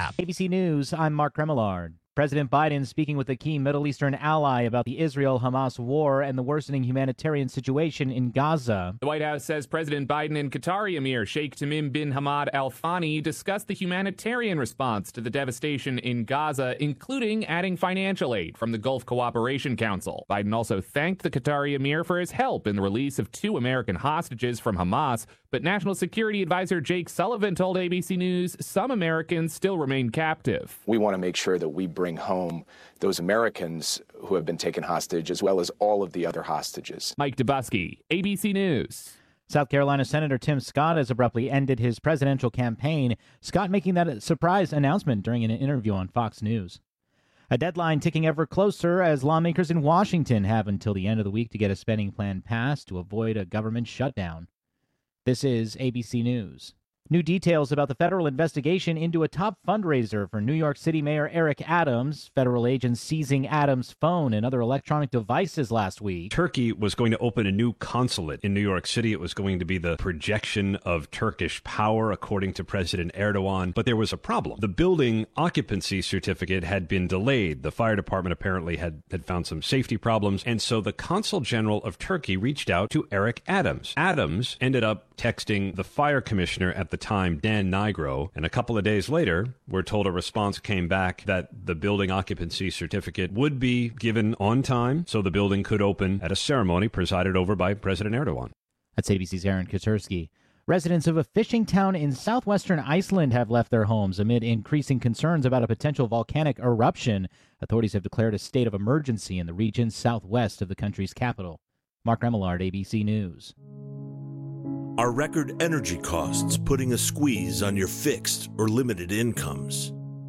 app. ABC News, I'm Mark Remillard. President Biden speaking with a key Middle Eastern ally about the Israel-Hamas war and the worsening humanitarian situation in Gaza. The White House says President Biden and Qatari Emir Sheikh Tamim bin Hamad Al Thani discussed the humanitarian response to the devastation in Gaza, including adding financial aid from the Gulf Cooperation Council. Biden also thanked the Qatari Emir for his help in the release of 2 American hostages from Hamas, but National Security Advisor Jake Sullivan told ABC News some Americans still remain captive. We want to make sure that we bring home those Americans who have been taken hostage, as well as all of the other hostages. Mike Dubusky, ABC News. South Carolina Senator Tim Scott has abruptly ended his presidential campaign. Scott making that surprise announcement during an interview on Fox News. A deadline ticking ever closer as lawmakers in Washington have until the end of the week to get a spending plan passed to avoid a government shutdown. This is ABC News. New details about the federal investigation into a top fundraiser for New York City Mayor Eric Adams. Federal agents seizing Adams' phone and other electronic devices last week. Turkey was going to open a new consulate in New York City. It was going to be the projection of Turkish power, according to President Erdogan. But there was a problem. The building occupancy certificate had been delayed. The fire department apparently had found some safety problems. And so the Consul General of Turkey reached out to Eric Adams. Adams ended up texting the fire commissioner at the time, Dan Nigro, and a couple of days later, we're told a response came back that the building occupancy certificate would be given on time, so the building could open at a ceremony presided over by President Erdogan. That's ABC's Aaron Katersky. Residents of a fishing town in southwestern Iceland have left their homes amid increasing concerns about a potential volcanic eruption. Authorities have declared a state of emergency in the region southwest of the country's capital. Mark Remillard, ABC News. Are record energy costs putting a squeeze on your fixed or limited incomes?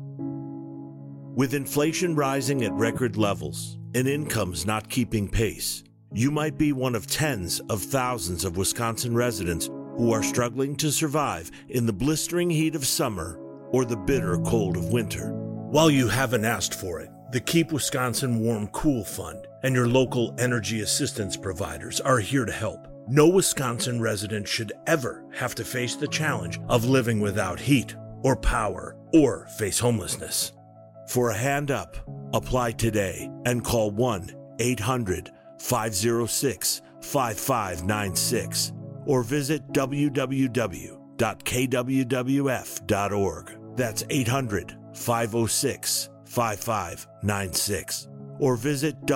With inflation rising at record levels and incomes not keeping pace, you might be one of tens of thousands of Wisconsin residents who are struggling to survive in the blistering heat of summer or the bitter cold of winter. While you haven't asked for it, the Keep Wisconsin Warm Cool Fund and your local energy assistance providers are here to help. No Wisconsin resident should ever have to face the challenge of living without heat or power or face homelessness. For a hand up, apply today and call 1-800-506-5596 or visit www.kwwf.org. That's 800-506-5596 or visit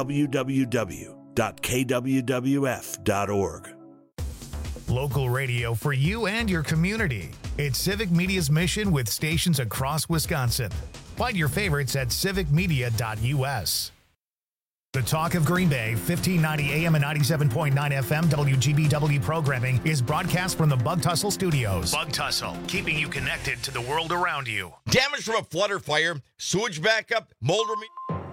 www.kwwf.org. Local radio for you and your community. It's Civic Media's mission with stations across Wisconsin. Find your favorites at civicmedia.us. The Talk of Green Bay, 1590 AM and 97.9 FM WGBW programming is broadcast from the Bug Tussle Studios. Bug Tussle, keeping you connected to the world around you. Damage from a flood or fire, sewage backup, mold remediation.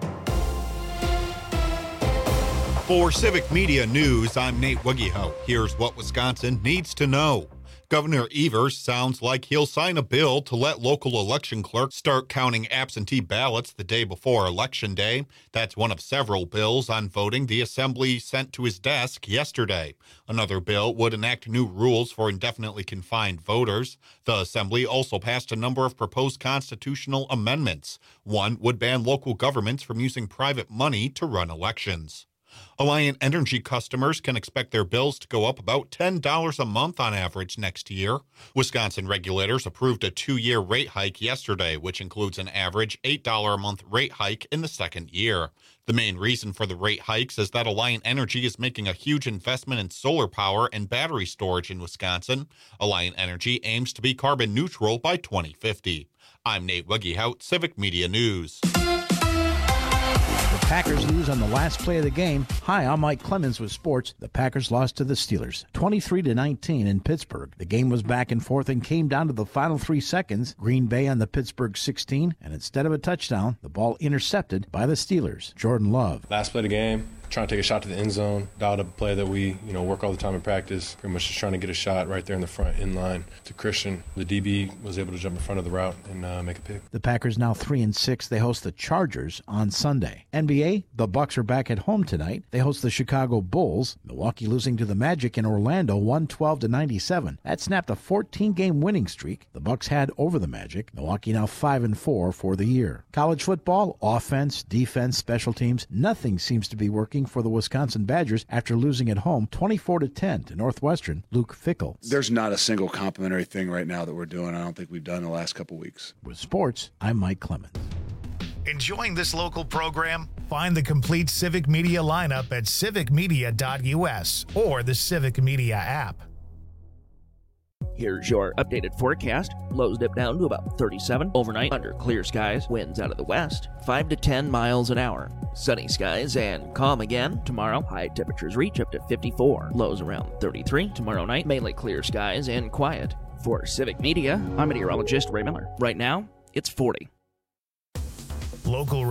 For Civic Media News, I'm Nate Wiggyhout. Here's what Wisconsin needs to know. Governor Evers sounds like he'll sign a bill to let local election clerks start counting absentee ballots the day before Election Day. That's one of several bills on voting the Assembly sent to his desk yesterday. Another bill would enact new rules for indefinitely confined voters. The Assembly also passed a number of proposed constitutional amendments. One would ban local governments from using private money to run elections. Alliant Energy customers can expect their bills to go up about $10 a month on average next year. Wisconsin regulators approved a 2-year rate hike yesterday, which includes an average $8 a month rate hike in the second year. The main reason for the rate hikes is that Alliant Energy is making a huge investment in solar power and battery storage in Wisconsin. Alliant Energy aims to be carbon neutral by 2050. I'm Nate Wiggyhout, Civic Media News. Packers lose on the last play of the game. Hi, I'm Mike Clemens with sports. The Packers lost to the Steelers, 23-19 in Pittsburgh. The game was back and forth and came down to the final 3 seconds. Green Bay on the Pittsburgh 16, and instead of a touchdown, the ball intercepted by the Steelers. Jordan Love. Last play of the game, trying to take a shot to the end zone, dialed up a play that we, work all the time in practice, pretty much just trying to get a shot right there in the front, in line to Christian. The DB was able to jump in front of the route and make a pick. The Packers now 3-6. They host the Chargers on Sunday. NBA, the Bucks are back at home tonight. They host the Chicago Bulls. Milwaukee losing to the Magic in Orlando 112-97. That snapped a 14-game winning streak the Bucks had over the Magic. Milwaukee now 5-4 for the year. College football, offense, defense, special teams, nothing seems to be working for the Wisconsin Badgers after losing at home 24-10 to Northwestern. Luke Fickell. There's not a single complimentary thing right now that we're doing. I don't think we've done in the last couple weeks. With sports, I'm Mike Clemens. Enjoying this local program? Find the complete Civic Media lineup at civicmedia.us or the Civic Media app. Here's your updated forecast. Lows dip down to about 37 overnight under clear skies. Winds out of the west, 5 to 10 miles an hour. Sunny skies and calm again tomorrow. High temperatures reach up to 54. Lows around 33. Tomorrow night, mainly clear skies and quiet. For Civic Media, I'm meteorologist Ray Miller. Right now, it's 40. Local